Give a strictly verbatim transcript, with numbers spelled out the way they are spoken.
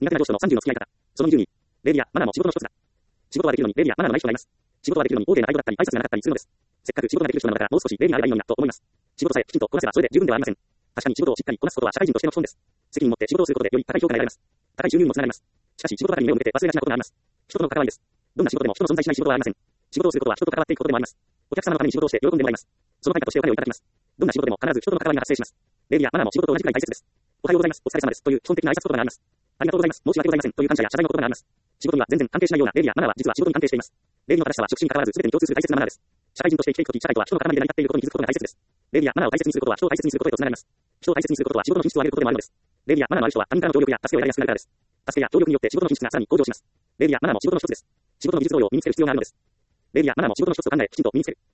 苦手な上司とのさんじゅうの付き合い方。そのにじゅうに。礼儀やマナーも仕事の一つだ。仕事はできるのに礼儀やマナーのない人がいます。仕事はできるのに大手な愛語だったり挨拶がなかったりするのです。せっかく仕事ができる人なのだからもう少し礼儀があればいいのになと思います。仕事さえきちんとこなせばそれで十分ではありません。確かに仕事をしっかりこなすことは社会人としての基本です。責任を持って仕事をすることでより高い評価が得られます。高い収入にもつながります。しかし仕事ばかりに目を向けて忘れがちなことがあります。人との関わりです。どんな仕事でも人の存在しない仕事はありません。仕事をすることは人と関わっていくことでもあります。お客様のために仕事をして喜んでもらいます。その対価としてお金をいただきます。どんな仕事でも必ず人との関わりが発生します。礼儀やマナーも仕事と同じくらい大切です。おはようございます。お疲れ様です。という基本的な挨拶言葉があります。ありがとうございます。申し訳ございません。という感謝や謝罪の言葉があります。仕事には全然関係しないような礼儀やマナーは実は仕事に関係しています。礼儀の正しさは職種に関わらず全てに共通する大切なマナーです。社会人として生きていくとき、社会とは人の塊で成り立っていることに気づくことが大切です。礼儀やマナーを大切にすることは人を大切にすることへとつながります。人を大切にすることは仕事の品質を上げることでもあるのです。礼儀やマナーのある人は他人からの協力や助けを得られやすくなるからです。助けや協力によって仕事の品質がさらに向上します。礼儀やマナーも仕事の一つです。仕事の技術動揺を身につける必要があるのです。礼儀やマナーも仕事の一つと考え、きちんと身につける。